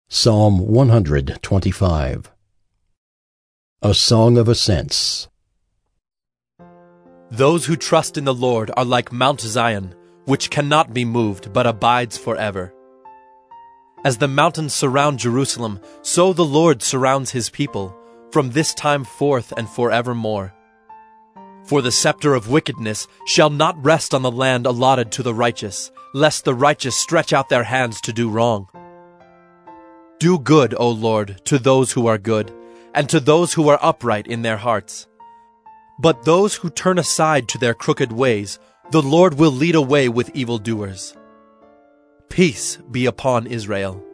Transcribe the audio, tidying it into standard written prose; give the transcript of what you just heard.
Psalm 125. A Song of Ascents. Those who trust in the Lord are like Mount Zion, which cannot be moved but abides forever. As the mountains surround Jerusalem, so the Lord surrounds his people, from this time forth and forevermore. For the scepter of wickedness shall not rest on the land allotted to the righteous, lest the righteous stretch out their hands to do wrong. Do good, O Lord, to those who are good, and to those who are upright in their hearts. But those who turn aside to their crooked ways, the Lord will lead away with evildoers. Peace be upon Israel.